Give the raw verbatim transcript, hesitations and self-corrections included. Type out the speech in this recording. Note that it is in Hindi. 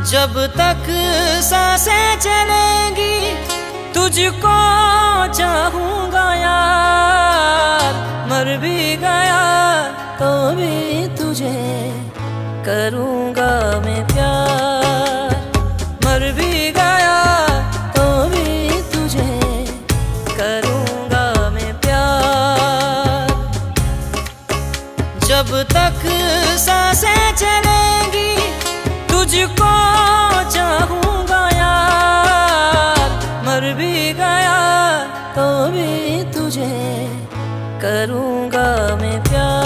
जब तक सांसें चलेंगी तुझको चाहूंगा यार, मर भी गया तो भी तुझे करूंगा मैं प्यार, मर भी गया तो भी तुझे करूंगा मैं प्यार। जब तक सांसें चलेंगी तुझको चाहूंगा यार, मर भी गया तो भी तुझे करूंगा मैं प्यार।